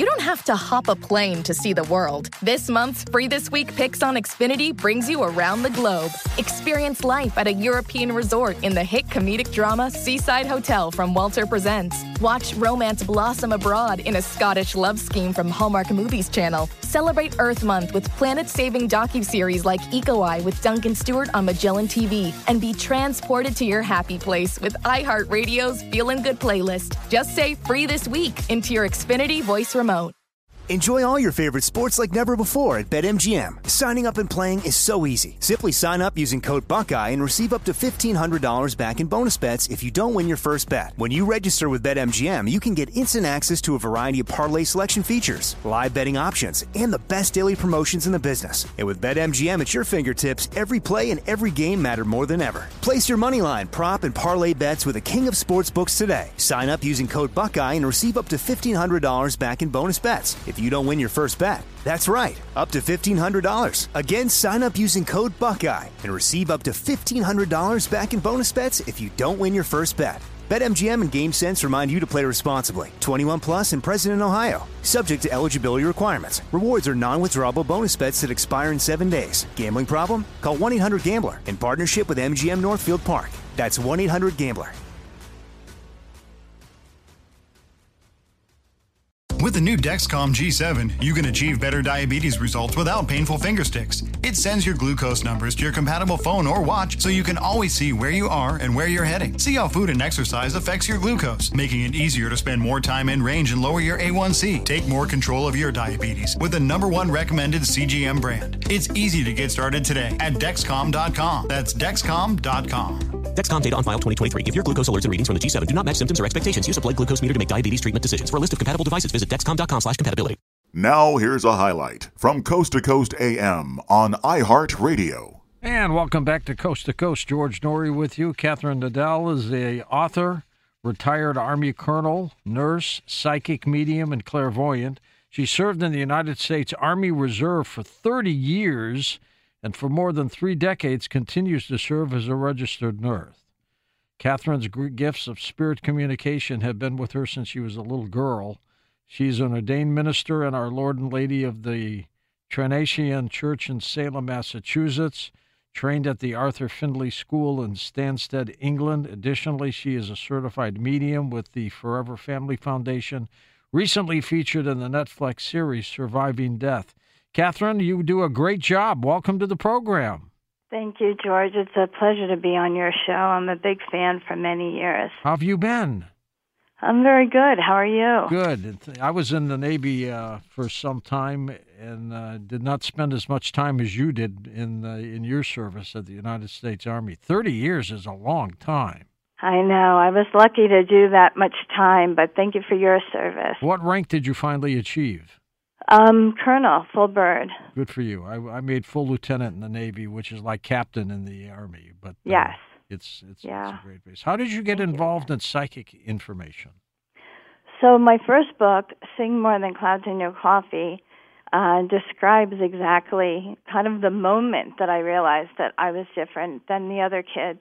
you don't have to hop a plane to see the world. This month's Free This Week Picks on Xfinity brings you around the globe. Experience life at a European resort in the hit comedic drama Seaside Hotel from Walter Presents. Watch romance blossom abroad in a Scottish love scheme from Hallmark Movies Channel. Celebrate Earth Month with planet-saving docuseries like Eco Eye with Duncan Stewart on Magellan TV. And be transported to your happy place with iHeartRadio's Feelin' Good playlist. Just say Free This Week into your Xfinity voice remote. Enjoy all your favorite sports like never before at BetMGM. Signing up and playing is so easy. Simply sign up using code Buckeye and receive up to $1,500 back in bonus bets if you don't win your first bet. When you register with BetMGM, you can get instant access to a variety of parlay selection features, live betting options, and the best daily promotions in the business. And with BetMGM at your fingertips, every play and every game matter more than ever. Place your moneyline, prop, and parlay bets with the king of sportsbooks today. Sign up using code Buckeye and receive up to $1,500 back in bonus bets if you don't win your first bet. That's right, up to $1,500. Again, sign up using code Buckeye and receive up to $1,500 back in bonus bets if you don't win your first bet. BetMGM and GameSense remind you to play responsibly. 21 plus and present in Ohio. Subject to eligibility requirements. Rewards are non-withdrawable bonus bets that expire in 7 days. Gambling problem? Call 1-800-GAMBLER in partnership with MGM Northfield Park. That's 1-800-GAMBLER. With the new Dexcom G7, you can achieve better diabetes results without painful finger sticks. It sends your glucose numbers to your compatible phone or watch so you can always see where you are and where you're heading. See how food and exercise affects your glucose, making it easier to spend more time in range and lower your A1C. Take more control of your diabetes with the #1 recommended CGM brand. It's easy to get started today at Dexcom.com. That's Dexcom.com. Dexcom data on file 2023. If your glucose alerts and readings from the G7 do not match symptoms or expectations, use a blood glucose meter to make diabetes treatment decisions. For a list of compatible devices, visit Dexcom.com/compatibility. Now here's a highlight from Coast to Coast AM on iHeartRadio. And welcome back to Coast. George Norrie with you. Catherine Nadel is the author, retired Army colonel, nurse, psychic medium, and clairvoyant. She served in the United States Army Reserve for 30 years and for more than 3 decades continues to serve as a registered nurse. Catherine's gifts of spirit communication have been with her since she was a little girl. She's an ordained minister and Our Lord and Lady of the Trinatian Church in Salem, Massachusetts, trained at the Arthur Findlay School in Stansted, England. Additionally, she is a certified medium with the Forever Family Foundation, recently featured in the Netflix series Surviving Death. Catherine, you do a great job. Welcome to the program. Thank you, George. It's a pleasure to be on your show. I'm a big fan for many years. How have you been? I'm very good. How are you? Good. I was in the Navy for some time and did not spend as much time as you did in your service at the United States Army. 30 years is a long time. I know. I was lucky to do that much time, but thank you for your service. What rank did you finally achieve? Colonel, full bird. Good for you. I made full lieutenant in the Navy, which is like captain in the Army. But yes. It's a great base. How did you get involved in psychic information? So my first book, Sing More Than Clouds in Your Coffee, describes exactly kind of the moment that I realized that I was different than the other kids.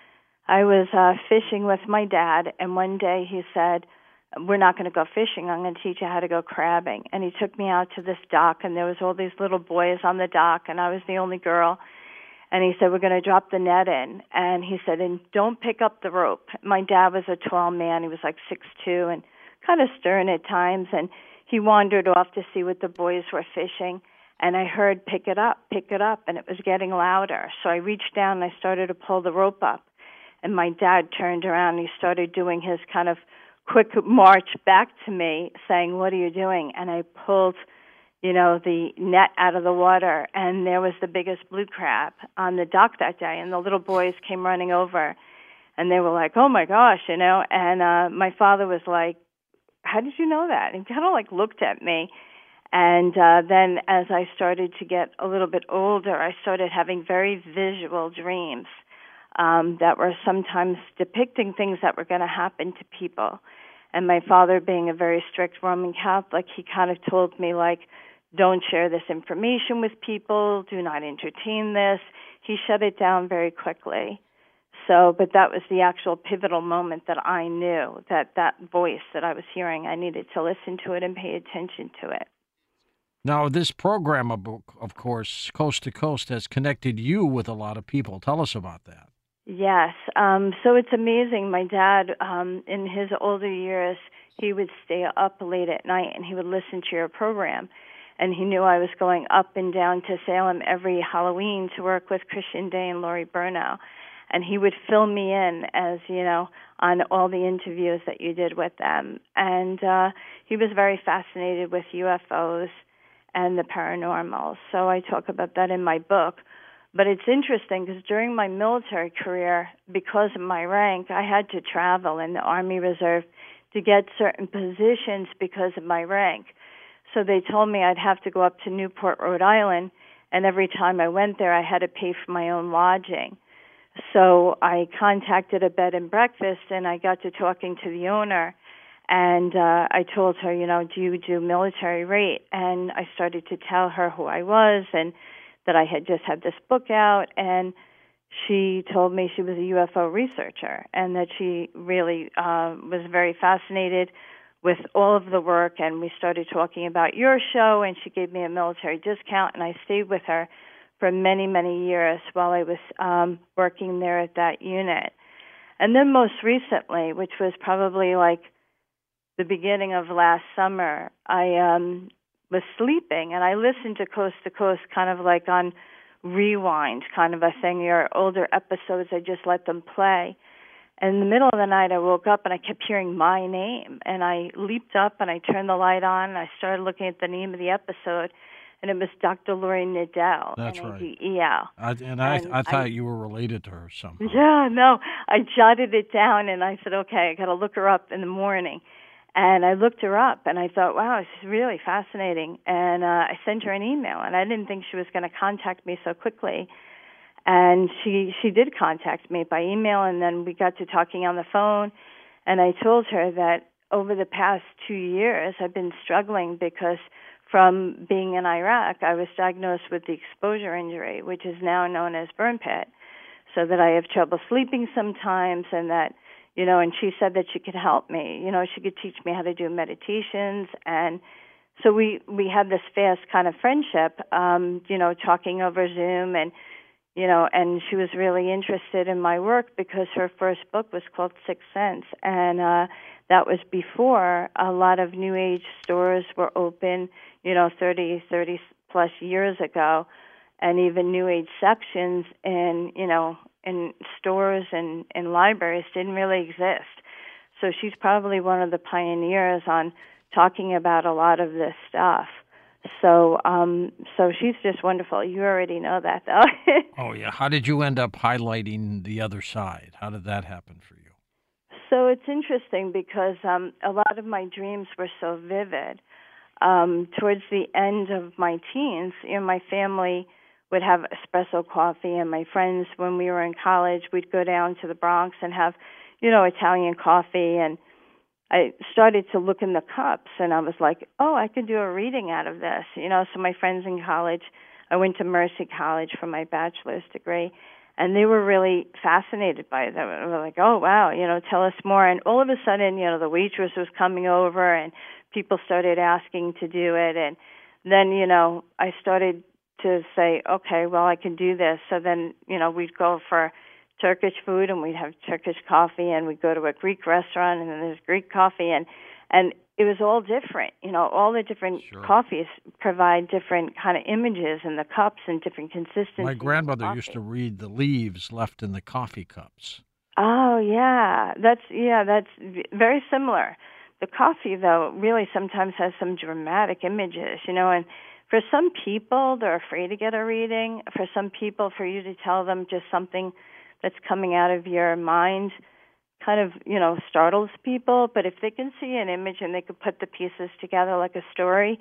I was fishing with my dad, and one day he said, "We're not going to go fishing. I'm going to teach you how to go crabbing." And he took me out to this dock, and there was all these little boys on the dock, and I was the only girl. And he said, "We're going to drop the net in." And he said, "And don't pick up the rope." My dad was a tall man. He was like 6'2", and kind of stern at times. And he wandered off to see what the boys were fishing. And I heard, pick it up," and it was getting louder. So I reached down, and I started to pull the rope up. And my dad turned around, and he started doing his kind of quick march back to me, saying, "What are you doing?" And I pulled, the net out of the water, and there was the biggest blue crab on the dock that day. And the little boys came running over, and they were like, "Oh my gosh," And my father was like, "How did you know that?" And he kind of like looked at me. And then as I started to get a little bit older, I started having very visual dreams that were sometimes depicting things that were going to happen to people. And my father, being a very strict Roman Catholic, he kind of told me, like, don't share this information with people, do not entertain this. He shut it down very quickly. So, but that was the actual pivotal moment that I knew that voice that I was hearing, I needed to listen to it and pay attention to it. Now, this program, of course, Coast to Coast, has connected you with a lot of people. Tell us about that. Yes. So it's amazing. My dad, in his older years, he would stay up late at night and he would listen to your program. And he knew I was going up and down to Salem every Halloween to work with Christian Day and Laurie Burnow. And he would fill me in as, on all the interviews that you did with them. And he was very fascinated with UFOs and the paranormal. So I talk about that in my book. But it's interesting because during my military career, because of my rank, I had to travel in the Army Reserve to get certain positions because of my rank. So they told me I'd have to go up to Newport, Rhode Island, and every time I went there, I had to pay for my own lodging. So I contacted a bed and breakfast, and I got to talking to the owner, and I told her, do you do military rate? And I started to tell her who I was and that I had just had this book out, and she told me she was a UFO researcher and that she really was very fascinated with all of the work, and we started talking about your show, and she gave me a military discount, and I stayed with her for many, many years while I was working there at that unit. And then most recently, which was probably like the beginning of last summer, I was sleeping, and I listened to Coast kind of like on rewind kind of a thing. Your older episodes, I just let them play. And in the middle of the night, I woke up, and I kept hearing my name. And I leaped up, and I turned the light on, and I started looking at the name of the episode, and it was Dr. Laurie Nadel. That's right. N-A-D-E-L. I thought you were related to her somehow. Yeah, no. I jotted it down, and I said, okay, I got to look her up in the morning. And I looked her up, and I thought, wow, this is really fascinating. And I sent her an email, and I didn't think she was going to contact me so quickly. And she did contact me by email, and then we got to talking on the phone. And I told her that over the past 2 years, I've been struggling because from being in Iraq, I was diagnosed with the exposure injury, which is now known as burn pit, so that I have trouble sleeping sometimes, and that, and she said that she could help me. She could teach me how to do meditations. And so we had this fast kind of friendship, talking over Zoom, and and she was really interested in my work because her first book was called Sixth Sense, and that was before a lot of New Age stores were open, 30 plus years ago, and even New Age sections in stores and in libraries didn't really exist. So she's probably one of the pioneers on talking about a lot of this stuff. So she's just wonderful. You already know that, though. Oh, yeah. How did you end up highlighting the other side? How did that happen for you? So it's interesting because a lot of my dreams were so vivid. Towards the end of my teens, my family would have espresso coffee, and my friends, when we were in college, we'd go down to the Bronx and have, Italian coffee, and I started to look in the cups, and I was like, oh, I could do a reading out of this. So my friends in college, I went to Mercy College for my bachelor's degree, and they were really fascinated by it. They were like, oh, wow, tell us more. And all of a sudden, the waitress was coming over, and people started asking to do it. And then, I started to say, okay, well, I can do this. So then, we'd go for Turkish food, and we'd have Turkish coffee, and we'd go to a Greek restaurant, and then there's Greek coffee, and it was all different. All the different coffees provide different kind of images in the cups and different consistencies. My grandmother used to read the leaves left in the coffee cups. Oh, yeah. That's very similar. The coffee, though, really sometimes has some dramatic images, and for some people, they're afraid to get a reading. For some people, for you to tell them just something that's coming out of your mind kind of, startles people. But if they can see an image and they could put the pieces together like a story,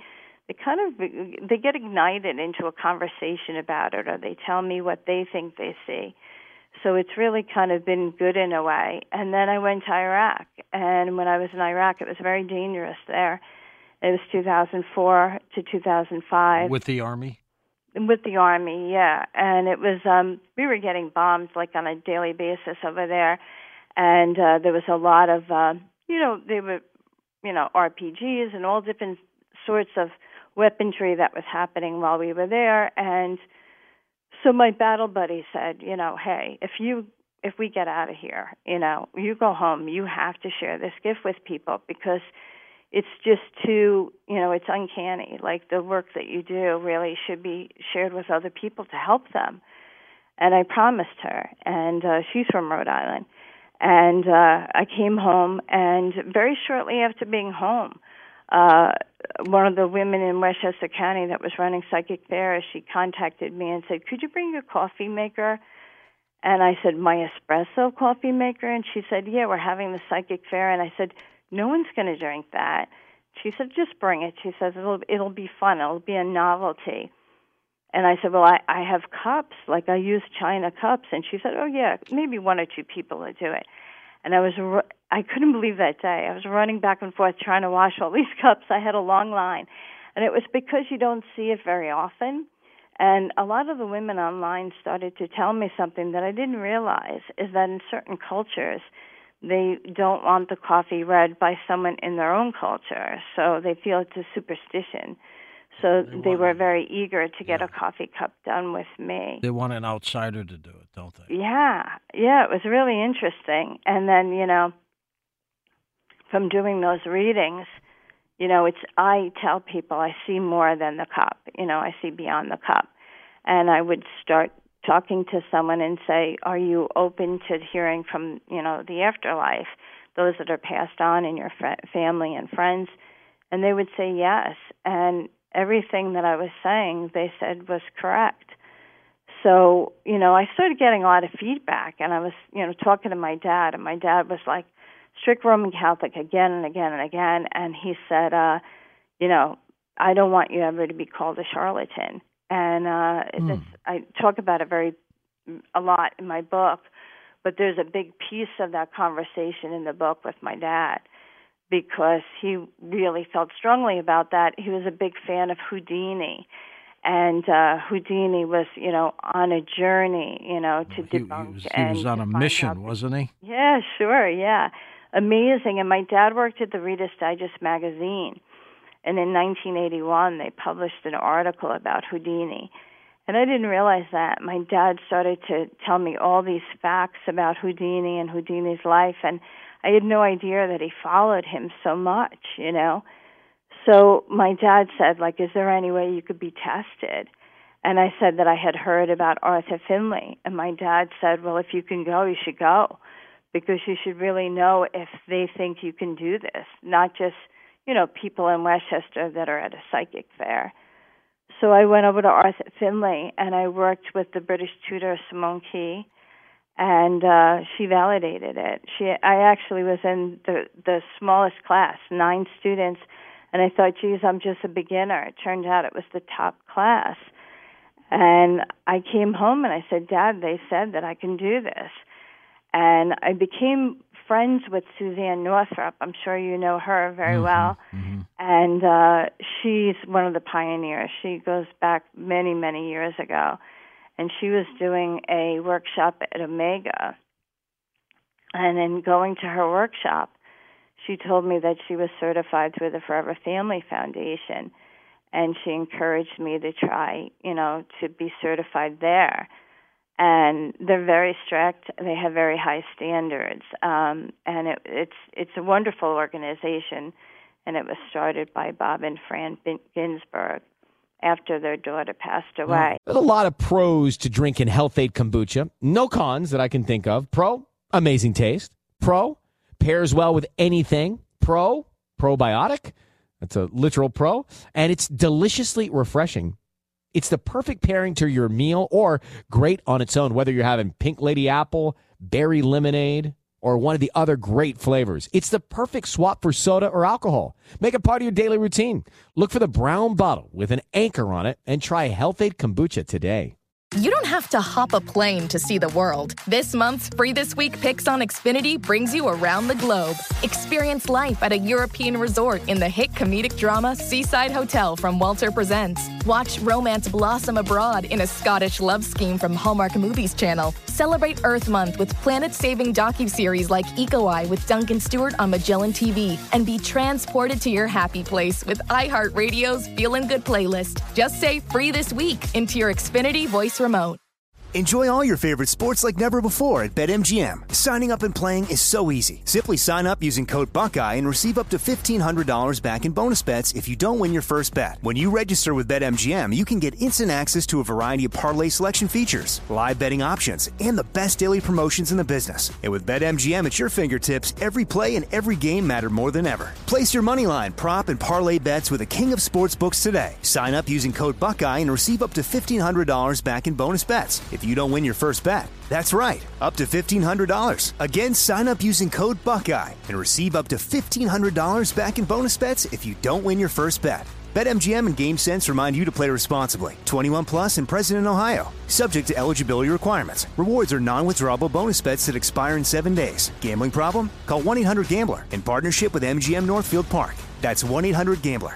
they get ignited into a conversation about it, or they tell me what they think they see. So it's really kind of been good in a way. And then I went to Iraq, and when I was in Iraq, it was very dangerous there. It was 2004 to 2005. With the Army? With the Army, yeah. And it was, we were getting bombed like on a daily basis over there. And there was a lot of, they were, RPGs and all different sorts of weaponry that was happening while we were there. And so my battle buddy said, hey, if we get out of here, you go home, you have to share this gift with people because it's just too, it's uncanny. Like the work that you do really should be shared with other people to help them. And I promised her, and she's from Rhode Island. And I came home, and very shortly after being home, one of the women in Westchester County that was running Psychic Fair, she contacted me and said, could you bring your coffee maker? And I said, my espresso coffee maker? And she said, yeah, we're having the Psychic Fair. And I said, no one's going to drink that. She said, just bring it. She says, it'll be fun. It'll be a novelty. And I said, well, I have cups. Like, I use china cups. And she said, oh, yeah, maybe one or two people will do it. And I couldn't believe that day. I was running back and forth trying to wash all these cups. I had a long line. And it was because you don't see it very often. And a lot of the women online started to tell me something that I didn't realize, is that in certain cultures, they don't want the coffee read by someone in their own culture, so they feel it's a superstition. So they were very eager to get a coffee cup done with me. They want an outsider to do it, don't they? Yeah, it was really interesting. And then, from doing those readings, I tell people I see more than the cup. I see beyond the cup. And I would start talking to someone and say, are you open to hearing from, the afterlife, those that are passed on in your family and friends? And they would say yes. And everything that I was saying, they said was correct. So, I started getting a lot of feedback, and I was, talking to my dad, and my dad was like strict Roman Catholic again and again and again. And he said, I don't want you ever to be called a charlatan. And I talk about it a lot in my book, but there's a big piece of that conversation in the book with my dad because he really felt strongly about that. He was a big fan of Houdini, and Houdini was, on a journey, to debunk. He was on a mission, wasn't he? Yeah, sure, yeah. Amazing. And my dad worked at the Reader's Digest magazine. And in 1981, they published an article about Houdini. And I didn't realize that. My dad started to tell me all these facts about Houdini and Houdini's life, and I had no idea that he followed him so much, So my dad said, is there any way you could be tested? And I said that I had heard about Arthur Findlay. And my dad said, well, if you can go, you should go, because you should really know if they think you can do this, not just people in Westchester that are at a psychic fair. So I went over to Arthur Findlay, and I worked with the British tutor, Simone Key, and she validated it. I actually was in the smallest class, 9 students, and I thought, geez, I'm just a beginner. It turned out it was the top class. And I came home, and I said, Dad, they said that I can do this. And I became friends with Suzanne Northrup. I'm sure you know her very well. Mm-hmm. And she's one of the pioneers. She goes back many, many years ago. And she was doing a workshop at Omega. And in going to her workshop, she told me that she was certified through the Forever Family Foundation. And she encouraged me to try, to be certified there. And they're very strict. They have very high standards, and it's a wonderful organization. And it was started by Bob and Fran Ginsburg after their daughter passed away. There's a lot of pros to drinking Health-Ade kombucha. No cons that I can think of. Pro, amazing taste. Pro, pairs well with anything. Pro, probiotic. That's a literal pro, and it's deliciously refreshing. It's the perfect pairing to your meal or great on its own, whether you're having Pink Lady Apple, berry lemonade, or one of the other great flavors. It's the perfect swap for soda or alcohol. Make it part of your daily routine. Look for the brown bottle with an anchor on it and try Health-Ade kombucha today. You don't have to hop a plane to see the world. This month's Free This Week Picks on Xfinity brings you around the globe. Experience life at a European resort in the hit comedic drama Seaside Hotel from Walter Presents. Watch romance blossom abroad in a Scottish love scheme from Hallmark Movies Channel. Celebrate Earth Month with planet-saving docuseries like Eco Eye with Duncan Stewart on Magellan TV. And be transported to your happy place with iHeartRadio's Feelin' Good playlist. Just say "free this week" into your Xfinity voice remote. Enjoy all your favorite sports like never before at BetMGM. Signing up and playing is so easy. Simply sign up using code Buckeye and receive up to $1,500 back in bonus bets if you don't win your first bet. When you register with BetMGM, you can get instant access to a variety of parlay selection features, live betting options, and the best daily promotions in the business. And with BetMGM at your fingertips, every play and every game matter more than ever. Place your moneyline, prop, and parlay bets with the king of sportsbooks today. Sign up using code Buckeye and receive up to $1,500 back in bonus bets if you don't win your first bet. That's right, up to $1,500. Again, sign up using code Buckeye and receive up to $1,500 back in bonus bets if you don't win your first bet. BetMGM and GameSense remind you to play responsibly. 21 plus and present in Ohio. Subject to eligibility requirements. Rewards are non-withdrawable bonus bets that expire in 7 days. Gambling problem? Call 1-800-GAMBLER in partnership with MGM Northfield Park. That's 1-800-GAMBLER.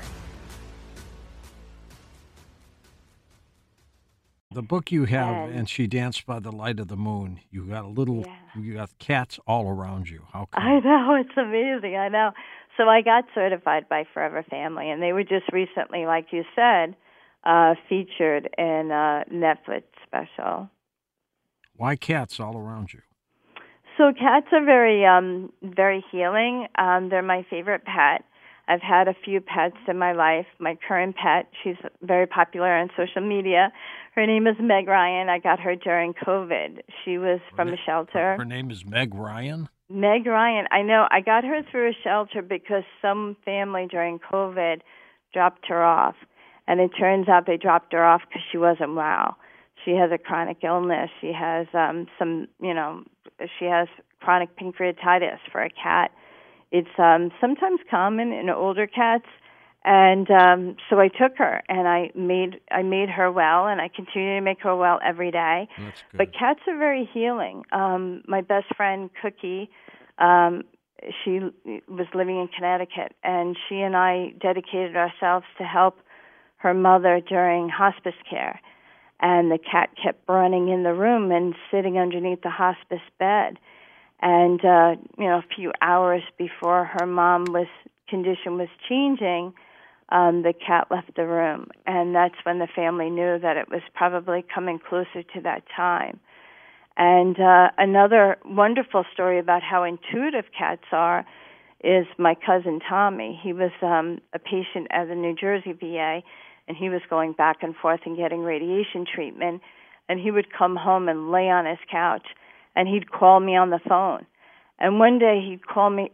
The book you have, and She Danced by the Light of the Moon, you got you got cats all around you. How come? I know, it's amazing, I know. So I got certified by Forever Family, and they were just recently, like you said, featured in a Netflix special. Why cats all around you? So cats are very, very healing. They're my favorite pet. I've had a few pets in my life. My current pet, she's very popular on social media. Her name is Meg Ryan. I got her during COVID. She was from a shelter. Her name is Meg Ryan? Meg Ryan. I know. I got her through a shelter because some family during COVID dropped her off. And it turns out they dropped her off because she wasn't well. She has a chronic illness. She has she has chronic pancreatitis for a cat. It's sometimes common in older cats. And so I took her, and I made her well, and I continue to make her well every day. That's good. But cats are very healing. My best friend, Cookie, she was living in Connecticut, and she and I dedicated ourselves to help her mother during hospice care. And the cat kept running in the room and sitting underneath the hospice bed. And, a few hours before her mom's condition was changing, the cat left the room, and that's when the family knew that it was probably coming closer to that time. And another wonderful story about how intuitive cats are is my cousin Tommy. He was a patient at the New Jersey VA, and he was going back and forth and getting radiation treatment, and he would come home and lay on his couch, and he'd call me on the phone. And one day he called me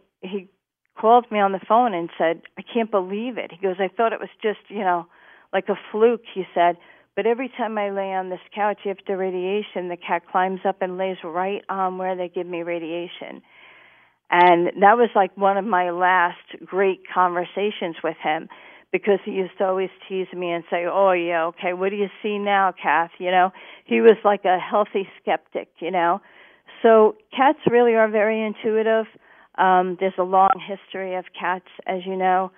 on the phone and said, "I can't believe it." He goes, "I thought it was just, like a fluke," he said. "But every time I lay on this couch after radiation, the cat climbs up and lays right on where they give me radiation." And that was like one of my last great conversations with him, because he used to always tease me and say, "Oh, yeah, okay, what do you see now, Kath?" He was like a healthy skeptic, So cats really are very intuitive. There's a long history of cats, as you know,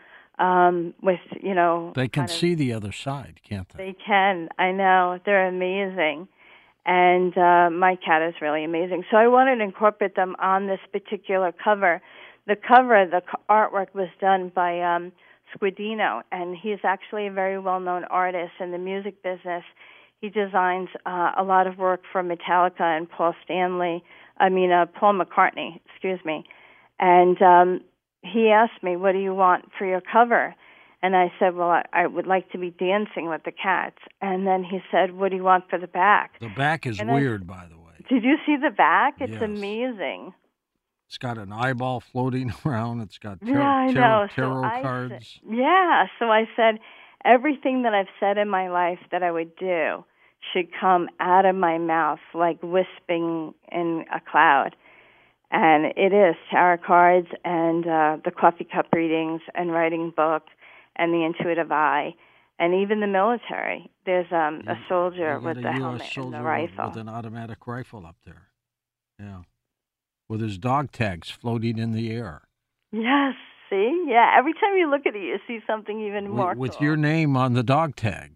They can see the other side, can't they? They can. I know. They're amazing. And my cat is really amazing. So I wanted to incorporate them on this particular cover. The artwork was done by Squidino, and he's actually a very well-known artist in the music business. He designs a lot of work for Metallica and Paul McCartney, And he asked me, "What do you want for your cover?" And I said, "Well, I would like to be dancing with the cats." And then he said, "What do you want for the back?" The back is weird, by the way. Did you see the back? It's Yes. amazing. It's got an eyeball floating around. It's got I tarot know. cards. So I said, everything that I've said in my life that I would do should come out of my mouth like wisping in a cloud. And it is tarot cards and the coffee cup readings and writing book and the intuitive eye and even the military. There's a soldier with the helmet and the rifle. With an automatic rifle up there. Yeah. With his dog tags floating in the air. Yes, see? Yeah, every time you look at it, you see something even more with cool. your name on the dog tags.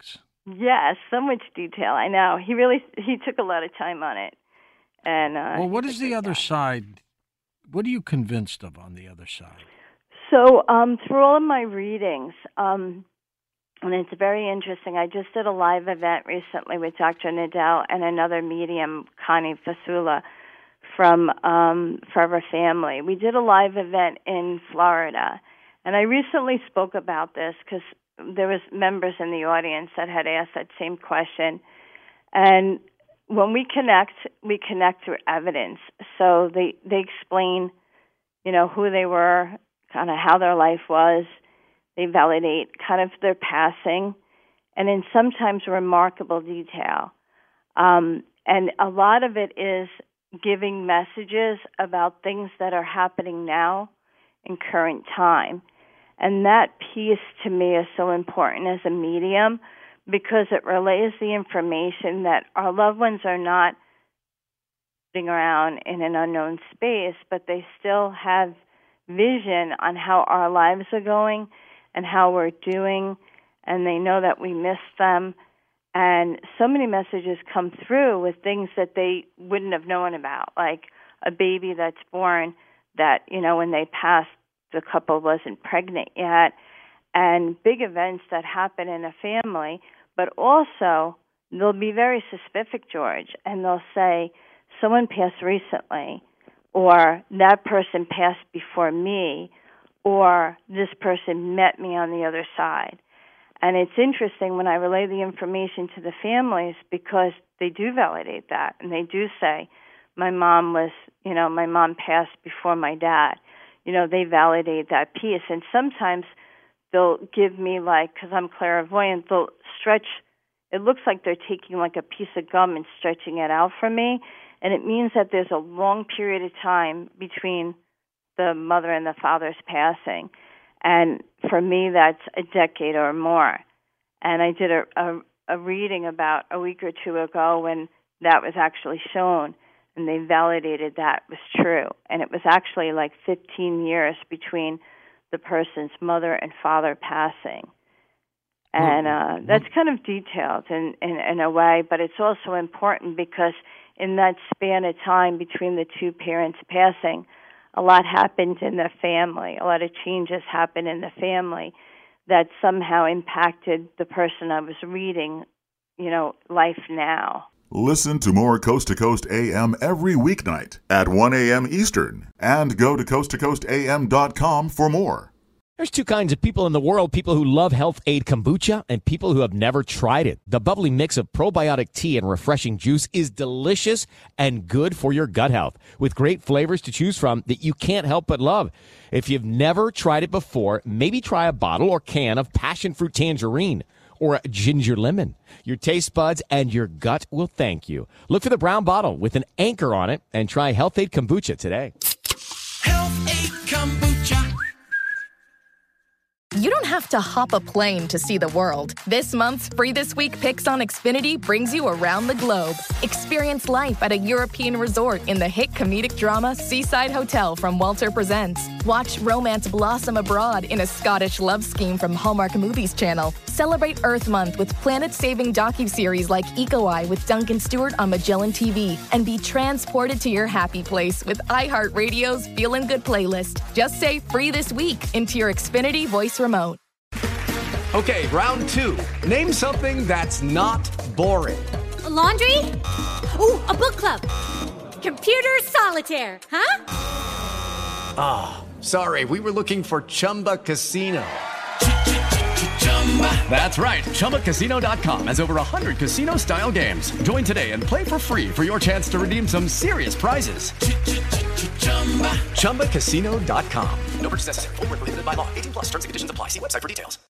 Yes, so much detail. I know. He took a lot of time on it. And well, what is the other side? What are you convinced of on the other side? So through all of my readings, and it's very interesting, I just did a live event recently with Dr. Nadel and another medium, Connie Fasula, from Forever Family. We did a live event in Florida, and I recently spoke about this because there was members in the audience that had asked that same question. And when we connect through evidence. So they explain, who they were, kind of how their life was. They validate kind of their passing, and in sometimes remarkable detail. And a lot of it is giving messages about things that are happening now in current time. And that piece to me is so important as a medium because it relays the information that our loved ones are not sitting around in an unknown space, but they still have vision on how our lives are going and how we're doing, and they know that we miss them. And so many messages come through with things that they wouldn't have known about, like a baby that's born that, when they passed, the couple wasn't pregnant yet, and big events that happen in a family. But also, they'll be very specific, George, and they'll say, someone passed recently, or that person passed before me, or this person met me on the other side. And it's interesting when I relay the information to the families because they do validate that, and they do say, my mom passed before my dad. They validate that piece. And sometimes they'll give me, because I'm clairvoyant, they'll stretch. It looks like they're taking like a piece of gum and stretching it out for me. And it means that there's a long period of time between the mother and the father's passing. And for me, that's a decade or more. And I did a reading about a week or two ago when that was actually shown, and they validated that was true. And it was actually like 15 years between the person's mother and father passing. And that's kind of detailed in a way, but it's also important because in that span of time between the two parents passing, a lot happened in the family. A lot of changes happened in the family that somehow impacted the person I was reading, life now. Listen to more Coast to Coast AM every weeknight at 1 a.m. Eastern and go to coasttocoastam.com for more. There's two kinds of people in the world, people who love Health Aid Kombucha and people who have never tried it. The bubbly mix of probiotic tea and refreshing juice is delicious and good for your gut health, with great flavors to choose from that you can't help but love. If you've never tried it before, maybe try a bottle or can of passion fruit tangerine or a ginger lemon. Your taste buds and your gut will thank you. Look for the brown bottle with an anchor on it and try Health Aid Kombucha today. Health Aid Kombucha. You don't have to hop a plane to see the world. This month's Free This Week Picks on Xfinity brings you around the globe. Experience life at a European resort in the hit comedic drama Seaside Hotel from Walter Presents. Watch romance blossom abroad in a Scottish love scheme from Hallmark Movies Channel. Celebrate Earth Month with planet-saving docuseries like Eco Eye with Duncan Stewart on Magellan TV. And be transported to your happy place with iHeartRadio's Feelin' Good playlist. Just say Free This Week into your Xfinity voice remote. Okay, round two. Name something that's not boring. A laundry? Ooh, a book club. Computer solitaire, huh? Ah, sorry, we were looking for Chumba Casino. That's right, ChumbaCasino.com has over 100 casino-style games. Join today and play for free for your chance to redeem some serious prizes. ChumbaCasino.com. No purchase necessary. Void where prohibited by law. 18+ terms and conditions apply. See website for details.